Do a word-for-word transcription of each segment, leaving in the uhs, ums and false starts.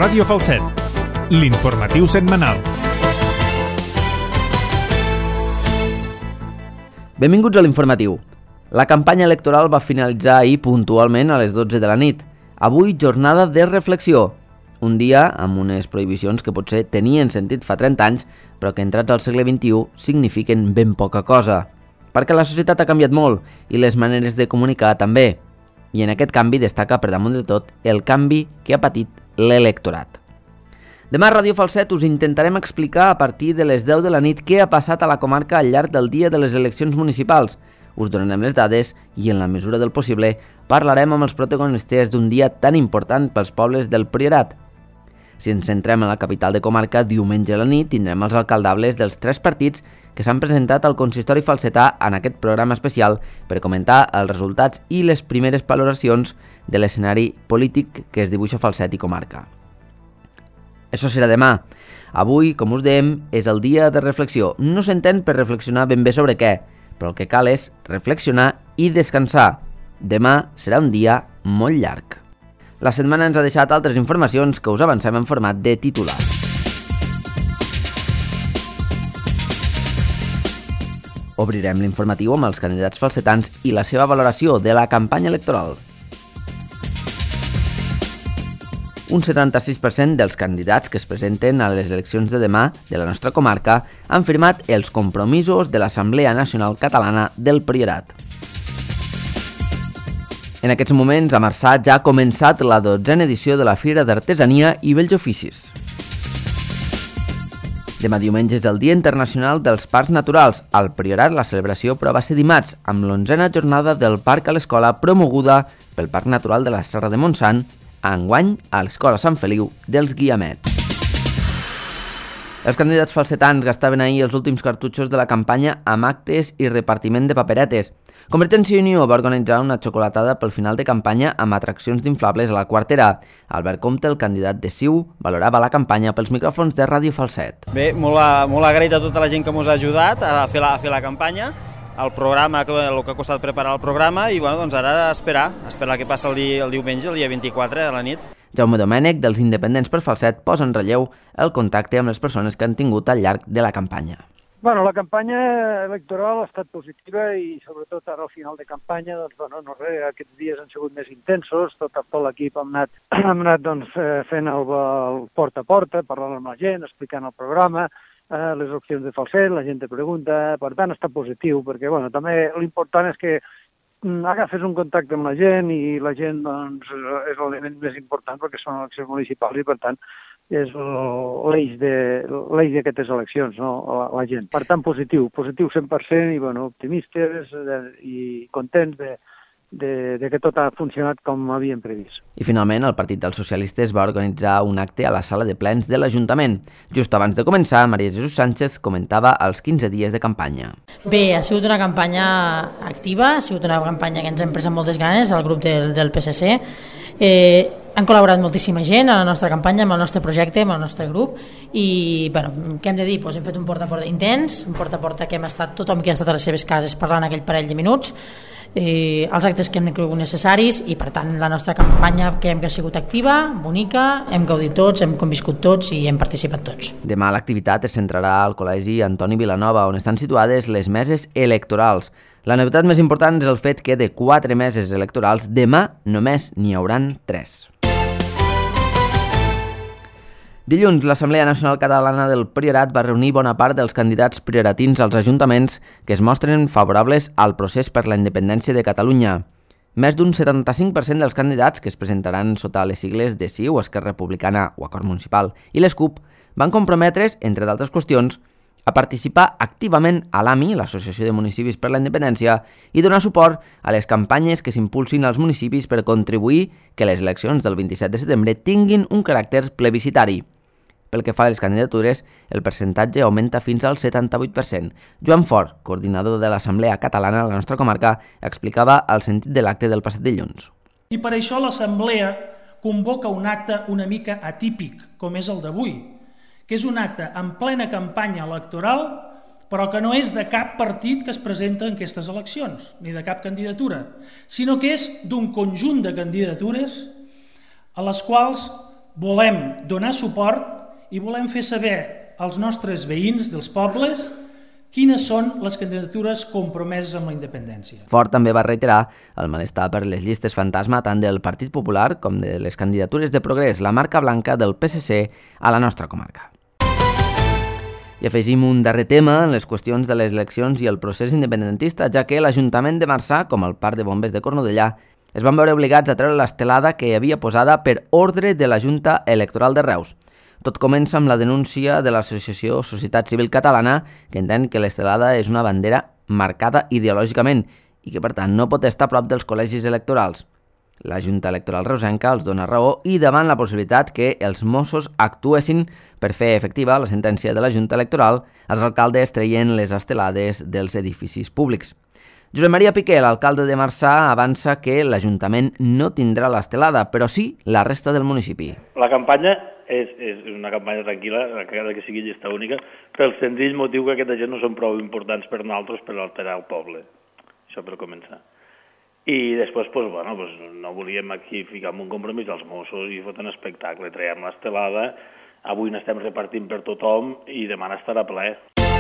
Ràdio Falset, l'informatiu setmanal. Benvinguts a l'informatiu. La campanya electoral va finalitzar ahir puntualment a les dotze de la nit. Avui, jornada de reflexió. Un dia amb unes prohibicions que potser tenien sentit fa trenta anys, però que entrats al segle vint-i-u signifiquen ben poca cosa. Perquè la societat ha canviat molt i les maneres de comunicar també. I en aquest canvi destaca per damunt de tot el canvi que ha patit l'electorat. Demà a Ràdio Falset us intentarem explicar a partir de les deu de la nit què ha passat a la comarca al llarg del dia de les eleccions municipals. Us donarem les dades i, en la mesura del possible, parlarem amb els protagonistes d'un dia tan important pels pobles del Priorat. Si ens centrem en la capital de comarca, diumenge a la nit tindrem els alcaldables dels tres partits que s'han presentat al consistori falsetà en aquest programa especial per comentar els resultats i les primeres valoracions de l'escenari polític que es dibuixa a Falset i comarca. Això serà demà. Avui, com us dèiem, és el dia de reflexió. No s'entén per reflexionar ben bé sobre què, però el que cal és reflexionar i descansar. Demà serà un dia molt llarg. La setmana ens ha deixat altres informacions que us avancem en format de titulars. Obrirem l'informatiu amb els candidats falsetans i la seva valoració de la campanya electoral. Un setanta-sis per cent dels candidats que es presenten a les eleccions de demà de la nostra comarca han firmat els compromisos de l'Assemblea Nacional Catalana del Priorat. En aquests moments, a Marçà ja ha començat la dotzena edició de la Fira d'Artesania i Bells Oficis. Demà diumenge és el Dia Internacional dels Parcs Naturals. Al Priorat la celebració però va ser dimarts, amb l'onzena jornada del Parc a l'Escola promoguda pel Parc Natural de la Serra de Montsant, enguany a l'Escola Sant Feliu dels Guiamets. Els candidats falsetans gastaven ahir els últims cartutxos de la campanya amb actes i repartiment de paperetes. Convergència i Unió va organitzar una xocolatada pel final de campanya amb atraccions d'inflables a la Quartera. Albert Comte, el candidat de C I U, valorava la campanya pels micròfons de Ràdio Falset. Bé, molt, molt agraït a tota la gent que ens ha ajudat a fer la, a fer la campanya, el programa, el que ha costat preparar el programa i bueno, doncs ara esperar, esperar què passa el, dia, el diumenge, el dia vint-i-quatre a la nit. Jaume Domènech, dels Independents per Falset, posa en relleu el contacte amb les persones que han tingut al llarg de la campanya. Bueno, la campanya electoral ha estat positiva i sobretot ara al final de campanya, doncs, bueno, no res, aquests dies han sigut més intensos, tot, tot l'equip hem anat, hem anat doncs, fent el, el porta a porta, parlant amb la gent, explicant el programa, eh, les opcions de Falset, la gent te pregunta, per tant està positiu, perquè bueno, també l'important és que agafes un contacte amb la gent i la gent doncs, és l'element més important perquè són eleccions municipals i per tant és l'eix d'aquestes eleccions, no? la, la gent. Per tant, positiu, positiu cent per cent i bueno, optimistes i contents de, de, de que tot ha funcionat com havíem previst. I finalment el Partit dels Socialistes va organitzar un acte a la sala de plens de l'Ajuntament. Just abans de començar, Maria Jesús Sánchez comentava els quinze dies de campanya. Bé, ha sigut una campanya activa, ha sigut una campanya que ens hem pres amb moltes ganes, el grup del, del P S C. Eh, han col·laborat moltíssima gent a la nostra campanya, amb el nostre projecte, amb el nostre grup i, bueno, què hem de dir? Pues hem fet un porta a porta intens, un porta a porta que hem estat tothom que ha estat a les seves cases parlant aquell parell de minuts, eh, els actes que hem cregut necessaris i per tant la nostra campanya creiem que ha sigut activa, bonica, hem gaudit tots, hem conviscut tots i hem participat tots. Demà l'activitat es centrarà al Col·legi Antoni Vilanova, on estan situades les meses electorals. La novetat més important és el fet que de quatre meses electorals demà només n'hi hauran tres. Dilluns, l'Assemblea Nacional Catalana del Priorat va reunir bona part dels candidats prioratins als ajuntaments que es mostren favorables al procés per la independència de Catalunya. Més d'un setanta-cinc per cent dels candidats que es presentaran sota les sigles de C I U, Esquerra Republicana o Acord Municipal i les CUP van comprometre's, entre d'altres qüestions, a participar activament a l'A M I, l'Associació de Municipis per la Independència, i donar suport a les campanyes que s'impulsin als municipis per contribuir que les eleccions del vint-i-set de setembre tinguin un caràcter plebiscitari. Pel que fa a les candidatures, el percentatge augmenta fins al setanta-vuit per cent. Joan Fort, coordinador de l'Assemblea Catalana a la nostra comarca, explicava el sentit de l'acte del passat dilluns. I per això l'Assemblea convoca un acte una mica atípic, com és el d'avui, que és un acte en plena campanya electoral, però que no és de cap partit que es presenta en aquestes eleccions, ni de cap candidatura, sinó que és d'un conjunt de candidatures a les quals volem donar suport i volem fer saber als nostres veïns dels pobles quines són les candidatures compromeses amb la independència. Fort també va reiterar el malestar per les llistes fantasma tant del Partit Popular com de les candidatures de Progrés, la marca blanca del P S C a la nostra comarca. I afegim un darrer tema en les qüestions de les eleccions i el procés independentista, ja que l'Ajuntament de Marçà, com el Parc de Bombers de Cornudellà, es van veure obligats a treure l'estelada que havia posada per ordre de la Junta Electoral de Reus. Tot comença amb la denúncia de l'associació Societat Civil Catalana, que entén que l'estelada és una bandera marcada ideològicament i que, per tant, no pot estar a prop dels col·legis electorals. La Junta Electoral reusenca els dona raó i davant la possibilitat que els Mossos actuessin per fer efectiva la sentència de la Junta Electoral, els alcaldes treien les estelades dels edificis públics. Josep Maria Piqué, l'alcalde de Marçà, avança que l'Ajuntament no tindrà l'estelada, però sí la resta del municipi. La campanya és, és una campanya tranquil·la, encara que sigui llista única, pel senzill motiu que aquesta gent no són prou importants per nosaltres per alterar el poble. Això per començar. I després, pues, bueno, pues, no volíem aquí ficar un compromís als Mossos i fotre un espectacle. Traiem l'estelada, avui n'estem repartint per tothom i demà estarà ple.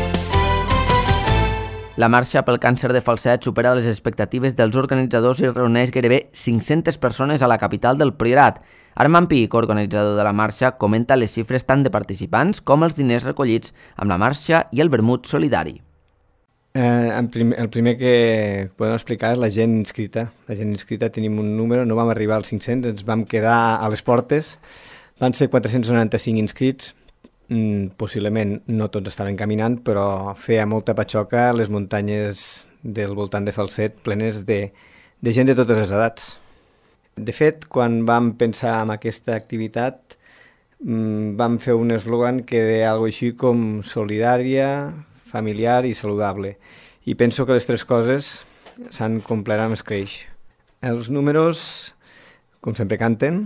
La marxa pel càncer de Falset supera les expectatives dels organitzadors i reuneix gairebé cinc-centes persones a la capital del Priorat. Armand Pic, organitzador de la marxa, comenta les xifres tant de participants com els diners recollits amb la marxa i el vermut solidari. Eh, el, primer, el primer que podem explicar és la gent inscrita. La gent inscrita tenim un número, no vam arribar als cinc-cents, ens vam quedar a les portes. Van ser quatre-cents noranta-cinc inscrits. Possiblement no tots estaven caminant, però feia molta patxoca les muntanyes del voltant de Falset plenes de, de gent de totes les edats. De fet, quan vam pensar en aquesta activitat, vam fer un eslògan que deia alguna cosa així com solidària, familiar i saludable. I penso que les tres coses s'han complert amb escreix. Els números, com sempre, canten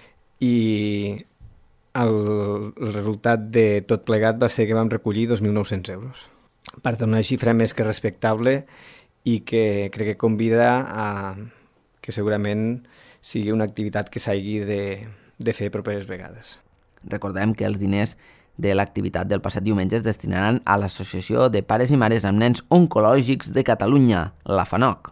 i El, el resultat de tot plegat va ser que vam recollir dos mil nou-cents euros. Per tant, una xifra més que respectable i que crec que convida a que segurament sigui una activitat que s'hagi de, de fer properes vegades. Recordem que els diners de l'activitat del passat diumenge es destinaran a l'Associació de Pares i Mares amb Nens Oncològics de Catalunya, la FANOC.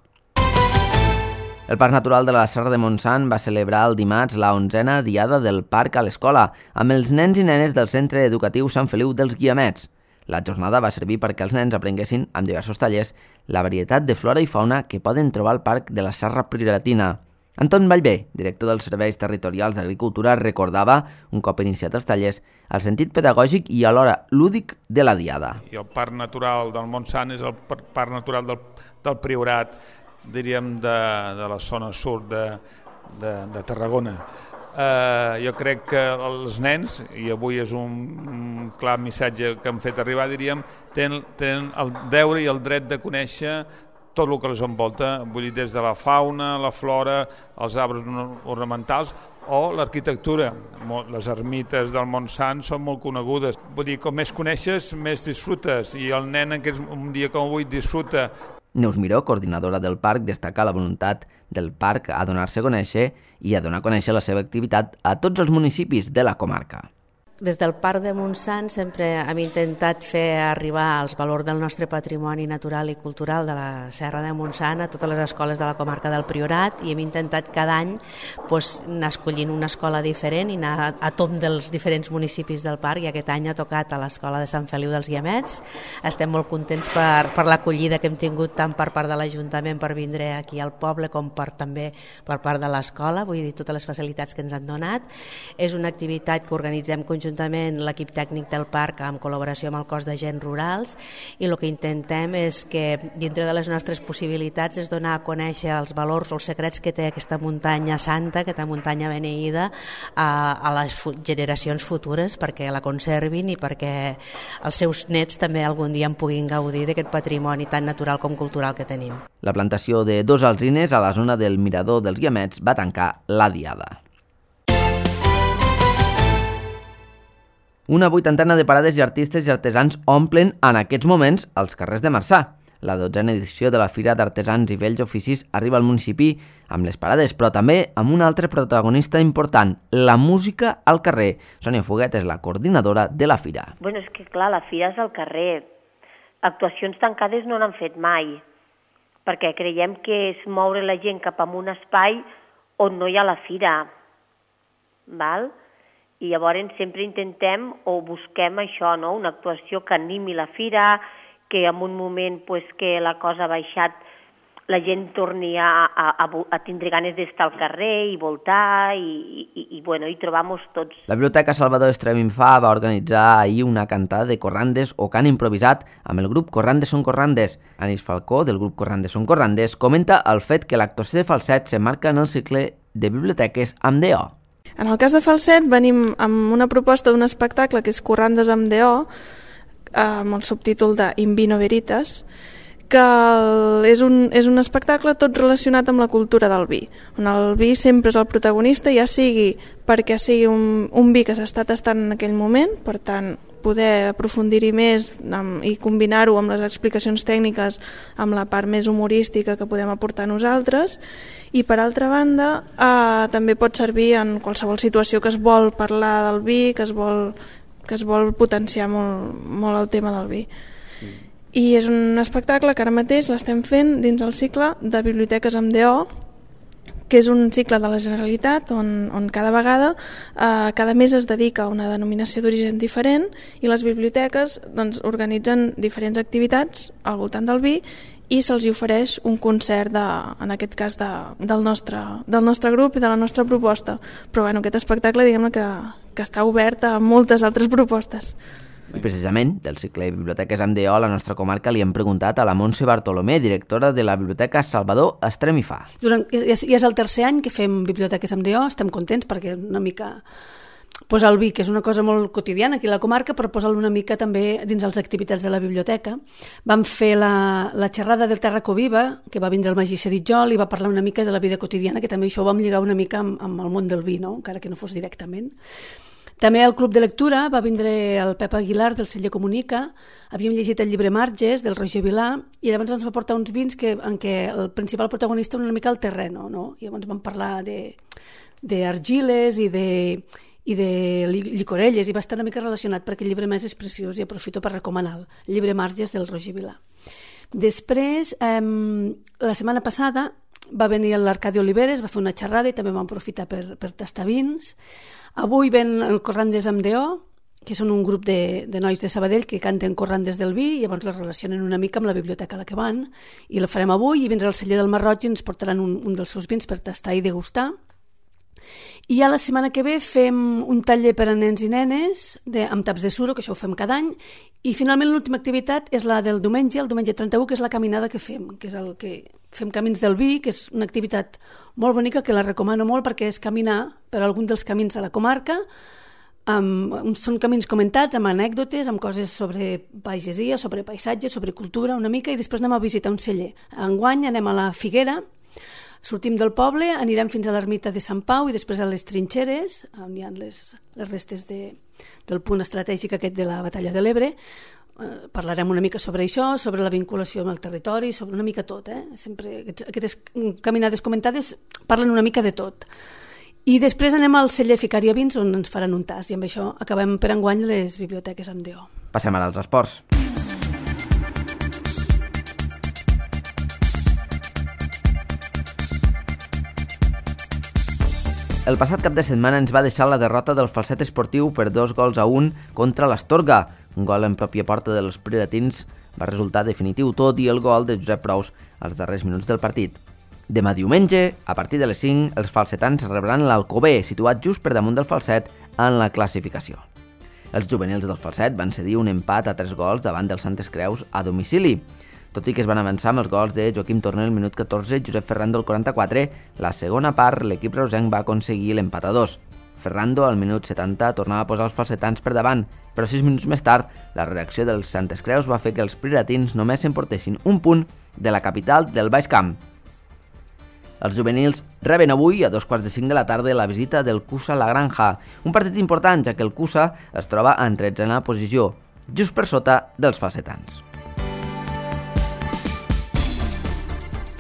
El Parc Natural de la Serra de Montsant va celebrar el dimarts la onzena Diada del Parc a l'escola, amb els nens i nenes del Centre Educatiu Sant Feliu dels Guiamets. La jornada va servir perquè els nens aprenguessin, amb diversos tallers, la varietat de flora i fauna que poden trobar al Parc de la Serra Prioratina. Anton Vallvé, director dels Serveis Territorials d'Agricultura, recordava, un cop iniciat els tallers, el sentit pedagògic i alhora lúdic de la Diada. I el Parc Natural del Montsant és el Parc Natural del, del Priorat, diríem, de, de la zona sud de, de, de Tarragona. Eh, jo crec que els nens, i avui és un, un clar missatge que han fet arribar, diríem, tenen, tenen el deure i el dret de conèixer tot el que els envolta, vull dir, des de la fauna, la flora, els arbres ornamentals o l'arquitectura. Les ermites del Montsant són molt conegudes. Vull dir, com més coneixes, més disfrutes, i el nen, en un dia com avui, disfruta. Neus Miró, coordinadora del parc, destaca la voluntat del parc a donar-se a conèixer i a donar a conèixer la seva activitat a tots els municipis de la comarca. Des del Parc de Montsant sempre hem intentat fer arribar els valors del nostre patrimoni natural i cultural de la Serra de Montsant a totes les escoles de la comarca del Priorat, i hem intentat cada any pues, anar escollint una escola diferent i anar a tom dels diferents municipis del parc, i aquest any ha tocat a l'escola de Sant Feliu dels Guiamets. Estem molt contents per, per l'acollida que hem tingut tant per part de l'Ajuntament per vindre aquí al poble com per, també per part de l'escola, vull dir, totes les facilitats que ens han donat. És una activitat que organitzem conjuntament l'equip tècnic del parc en col·laboració amb el cos d'agents rurals, i el que intentem és que dintre de les nostres possibilitats és donar a conèixer els valors o els secrets que té aquesta muntanya santa, aquesta muntanya beneïda a, a les generacions futures, perquè la conservin i perquè els seus nets també algun dia en puguin gaudir d'aquest patrimoni tan natural com cultural que tenim. La plantació de dos alzines a la zona del Mirador dels Guiamets va tancar la Diada. Una vuitantena de parades i artistes i artesans omplen en aquests moments els carrers de Marçà. La dotzena edició de la Fira d'Artesans i Vells Oficis arriba al municipi amb les parades, però també amb un altre protagonista important, la música al carrer. Sònia Foguet és la coordinadora de la fira. Bueno, és que clar, la fira és al carrer. Actuacions tancades no n'han fet mai, perquè creiem que és moure la gent cap a un espai on no hi ha la fira. Val? I llavors sempre intentem o busquem això, no? Una actuació que animi la fira, que en un moment pues, que la cosa ha baixat la gent torni a, a, a tindre ganes d'estar al carrer i voltar i, i, i, bueno, i trobar-nos tots. La Biblioteca Salvador Estremimfà va organitzar ahir una cantada de corrandes o cant improvisat amb el grup Corrandes són Corrandes. Anis Falcó, del grup Corrandes són Corrandes, comenta el fet que l'actuació de falset s'emmarca en el cicle de biblioteques amb D O. En el cas de falset venim amb una proposta d'un espectacle que és Corrandes amb D O, amb el subtítol de In Vino Veritas, que és un, és un espectacle tot relacionat amb la cultura del vi, on el vi sempre és el protagonista, ja sigui perquè sigui un, un vi que s'està tastant en aquell moment, per tant poder aprofundir-hi més amb, i combinar-ho amb les explicacions tècniques amb la part més humorística que podem aportar nosaltres, i per altra banda eh, també pot servir en qualsevol situació que es vol parlar del vi, que es vol, que es vol potenciar molt, molt el tema del vi. I és un espectacle que ara mateix l'estem fent dins el cicle de Biblioteques amb D O, que és un cicle de la Generalitat on, on cada vegada, eh, cada mes es dedica a una denominació d'origen diferent i les biblioteques doncs, organitzen diferents activitats al voltant del vi i se'ls ofereix un concert, de, en aquest cas de, del, nostre, del nostre grup i de la nostra proposta. Però bueno, aquest espectacle diguem-ne que, que està obert a moltes altres propostes. I precisament, del cicle de Biblioteques amb D O, a la nostra comarca li hem preguntat a la Montse Bartolomé, directora de la Biblioteca Salvador Estremifà. Durant, ja és el tercer any que fem Biblioteques amb D O, estem contents perquè una mica posa el vi, que és una cosa molt quotidiana aquí a la comarca, però posa-lo una mica també dins les activitats de la biblioteca. Vam fer la, la xerrada del Terra Coviva, que va vindre el Magí Seritjol i va parlar una mica de la vida quotidiana, que també això ho vam lligar una mica amb, amb el món del vi, no? Encara que no fos directament. També al Club de Lectura va vindre el Pep Aguilar del Celler Comunica, havíem llegit el llibre Marges del Roger Vilà i llavors ens va portar uns vins que, en què el principal protagonista era una mica el terreno, no? I llavors vam parlar d'argiles i de, i de llicorelles i va estar una mica relacionat perquè el llibre més és preciós i aprofito per recomanar el llibre Marges del Roger Vilà. Després, eh, la setmana passada va venir l'Arcadi Oliveres, va fer una xerrada i també vam aprofitar per, per tastar vins. Avui ven el Corrandes amb D O, que són un grup de, de nois de Sabadell que canten corrandes del vi i llavors les relacionen una mica amb la biblioteca a la que van i la farem avui i vindrà el celler del Marroig i ens portaran un, un dels seus vins per tastar i degustar. I ja la setmana que ve fem un taller per a nens i nenes de, amb taps de suro, que això ho fem cada any, i finalment l'última activitat és la del diumenge, el diumenge trenta-u, que és la caminada que fem, que és el que fem Camins del Vi, que és una activitat molt bonica que la recomano molt perquè és caminar per algun dels camins de la comarca. Um, són camins comentats amb anècdotes, amb coses sobre pagesia, sobre paisatge, sobre cultura una mica, i després anem a visitar un celler. Enguany anem a la Figuera, sortim del poble, anirem fins a l'ermita de Sant Pau i després a les trinxeres, on hi ha les, les restes de, del punt estratègic aquest de la batalla de l'Ebre. Uh, parlarem una mica sobre això, sobre la vinculació amb el territori, sobre una mica tot. Eh? Sempre aquests, aquestes caminades comentades parlen una mica de tot. I després anem al celler Ficaria Vins, on ens faran un tas, i amb això acabem per enguany les biblioteques amb D O. Passem ara als esports. El passat cap de setmana ens va deixar la derrota del falset esportiu per dos gols a un contra l'Astorga. Un gol en pròpia porta dels priratins va resultar definitiu, tot i el gol de Josep Prous als darrers minuts del partit. Demà diumenge, a partir de les cinc, els falsetans rebran l'Alcover, situat just per damunt del falset en la classificació. Els juvenils del falset van cedir un empat a tres gols davant dels Santes Creus a domicili. Tot i que es van avançar amb els gols de Joaquim Torner al minut catorze i Josep Ferrando al quaranta-quatre, la segona part l'equip reusenc va aconseguir l'empat a dos. Ferrando al minut setanta tornava a posar els falsetans per davant, però sis minuts més tard la reacció dels Santes Creus va fer que els priratins només s'emportessin un punt de la capital del Baix Camp. Els juvenils reben avui a dos quarts de cinc de la tarda la visita del Cusa La Granja, un partit important ja que el Cusa es troba en tretzena posició, just per sota dels falsetans.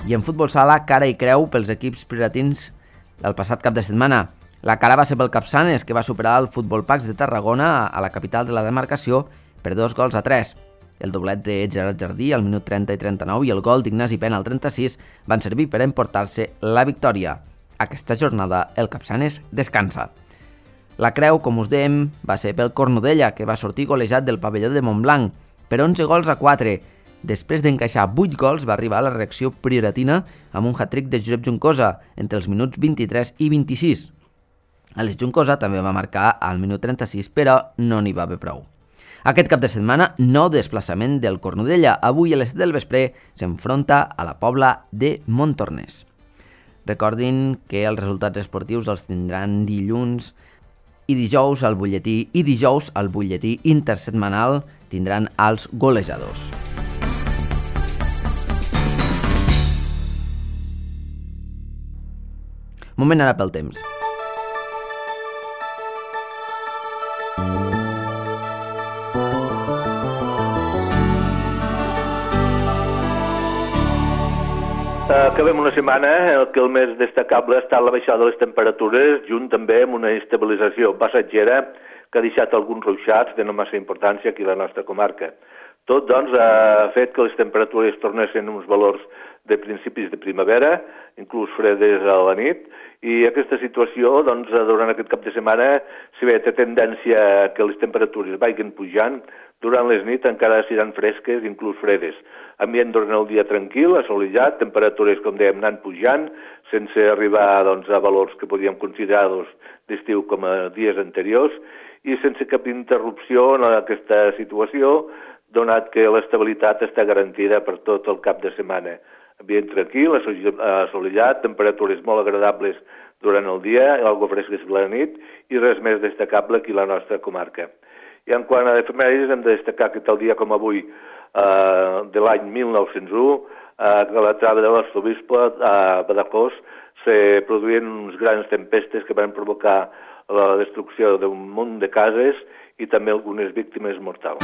I en futbol sala, cara i creu pels equips prioratins el passat cap de setmana. La cara va ser pel Capçanes, que va superar el Futbol Pax de Tarragona a la capital de la demarcació per dos gols a tres. El doblet de Gerard Jardí al minut trenta i trenta-nou i el gol d'Ignasi Pena al trenta-sis van servir per emportar-se la victòria. Aquesta jornada el Capçanes descansa. La creu, com us dèiem, va ser pel Cornudella, que va sortir golejat del pavelló de Montblanc per onze gols a quatre. Després d'encaixar vuit gols va arribar a la reacció prioratina amb un hat-trick de Josep Juncosa entre els minuts vint-i-tres i vint-i-sis. Àlex Juncosa també va marcar al minut trenta-sis, però no n'hi va haver prou. Aquest cap de setmana, nou desplaçament del Cornudella. Avui a les set del vespre s'enfronta a la Pobla de Montornès. Recordin que els resultats esportius els tindran dilluns i dijous al butlletí i dijous al butlletí intersetmanal tindran els golejadors. Moment ara pel temps. Acabem una setmana en què el més destacable ha estat la baixada de les temperatures, junt també amb una estabilització passatgera que ha deixat alguns ruixats de no massa importància aquí a la nostra comarca. Tot, doncs, ha fet que les temperatures tornessin uns valors de principis de primavera, inclús fredes a la nit, i aquesta situació, doncs, durant aquest cap de setmana, si bé té tendència que les temperatures vagin pujant, durant les nits encara seran fresques, inclús fredes. Ambient durant el dia tranquil, assolellat, temperatures, com dèiem, anant pujant, sense arribar doncs, a valors que podíem considerar d'estiu com a dies anteriors, i sense cap interrupció en aquesta situació, donat que l'estabilitat està garantida per tot el cap de setmana. Ambient tranquil, assolellat, temperatures molt agradables durant el dia, algo fresques a la nit, i res més destacable aquí a la nostra comarca. I en quant a efemèrides, hem de destacar que tal dia com avui, eh, de l'any mil nou-cents u, eh, a la trava de l'Arzobispre, a Badajoz, se produïen uns grans tempestes que van provocar la destrucció d'un munt de cases i també algunes víctimes mortals.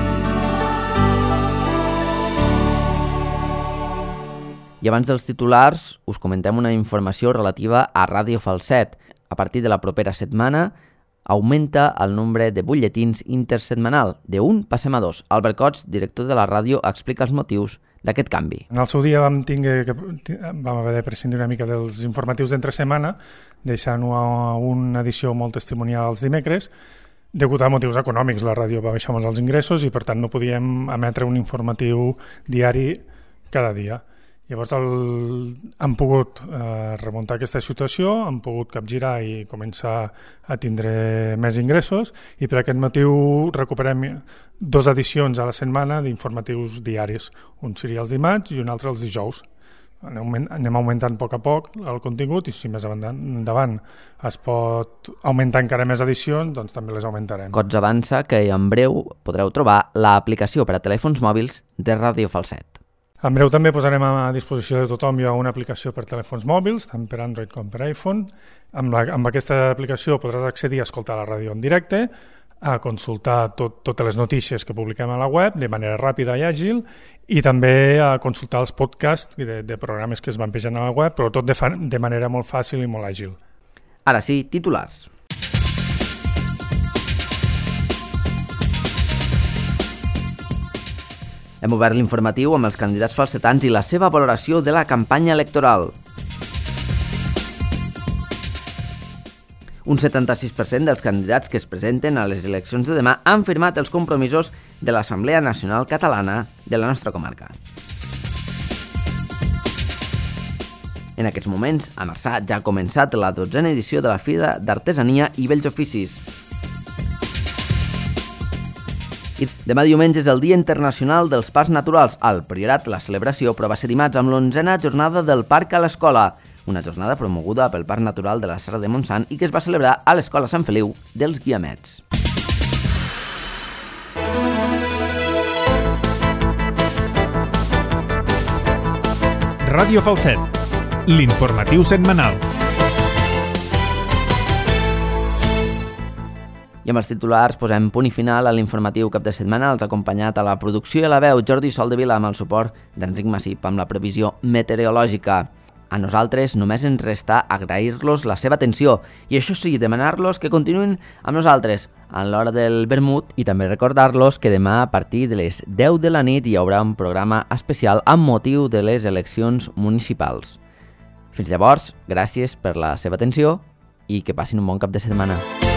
I abans dels titulars, us comentem una informació relativa a Ràdio Falset. A partir de la propera setmana, augmenta el nombre de butlletins intersetmanal. De un passem a dos. Albert Cots, director de la ràdio, explica els motius d'aquest canvi. En el seu dia vam, tinguer, vam haver de prescindir una mica dels informatius d'entre setmana, deixant-ho a una edició molt testimonial els dimecres. Degut a motius econòmics, la ràdio va baixar molt els ingressos i per tant no podíem emetre un informatiu diari cada dia. Llavors el, han pogut eh, remuntar aquesta situació, han pogut capgirar i començar a tindre més ingressos i per aquest motiu recuperem dues edicions a la setmana d'informatius diaris. Un seria els dimarts i un altre els dijous. Anem, anem augmentant a poc a poc el contingut i si més endavant es pot augmentar encara més edicions, doncs també les augmentarem. Cots avança que en breu podreu trobar l'aplicació per a telèfons mòbils de Ràdio Falset. En breu també posarem a disposició de tothom ja una aplicació per telèfons mòbils, tant per Android com per iPhone. Amb, la, amb aquesta aplicació podràs accedir a escoltar la ràdio en directe, a consultar tot, totes les notícies que publiquem a la web de manera ràpida i àgil i també a consultar els podcasts de, de programes que es van pejant a la web, però tot de, fa, de manera molt fàcil i molt àgil. Ara sí, titulars. Hem obert l'informatiu amb els candidats falsetans i la seva valoració de la campanya electoral. Un setanta-sis per cent dels candidats que es presenten a les eleccions de demà han firmat els compromisos de l'Assemblea Nacional Catalana de la nostra comarca. En aquests moments, a Marçà ja ha començat la dotzena edició de la Fira d'Artesania i Bells Oficis. I demà diumenge és el Dia Internacional dels Parcs Naturals. Al Priorat la celebració però va ser dimarts amb l'onzena jornada del Parc a l'Escola, una jornada promoguda pel Parc Natural de la Serra de Montsant i que es va celebrar a l'Escola Sant Feliu dels Guiamets. Ràdio Falset, l'informatiu setmanal. I amb els titulars posem punt i final a l'informatiu cap de setmana. Els ha acompanyat a la producció i a la veu Jordi Soldevila amb el suport d'Enric Massip amb la previsió meteorològica. A nosaltres només ens resta agrair-los la seva atenció i això sí, demanar-los que continuïn amb nosaltres a l'hora del vermut i també recordar-los que demà a partir de les deu de la nit hi haurà un programa especial amb motiu de les eleccions municipals. Fins llavors, gràcies per la seva atenció i que passin un bon cap de setmana.